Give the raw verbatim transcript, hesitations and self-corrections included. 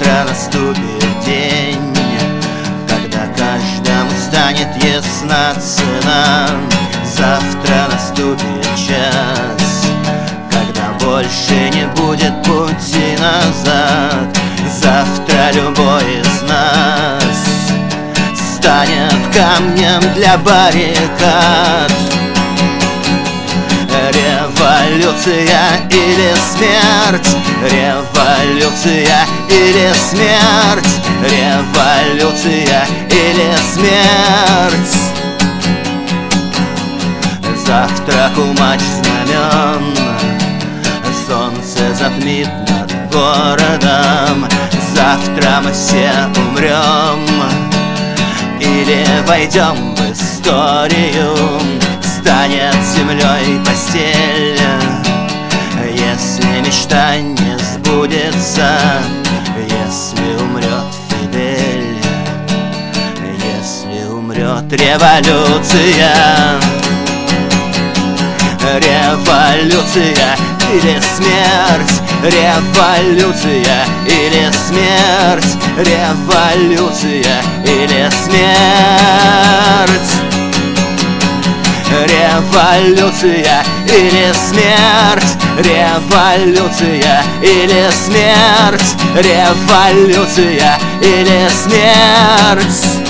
Завтра наступит день, когда каждому станет ясна цена. Завтра наступит час, когда больше не будет пути назад. Завтра любой из нас станет камнем для баррикад. Революция или смерть, революция или смерть, революция или смерть. Завтра кумач знамен, солнце затмит над городом. Завтра мы все умрем или войдем в историю. Станет землей постель, если мечта не сбудется, если умрет Фидель, если умрет революция. Революция или смерть, революция или смерть, революция или смерть. Революция или смерть, революция или смерть, революция или смерть.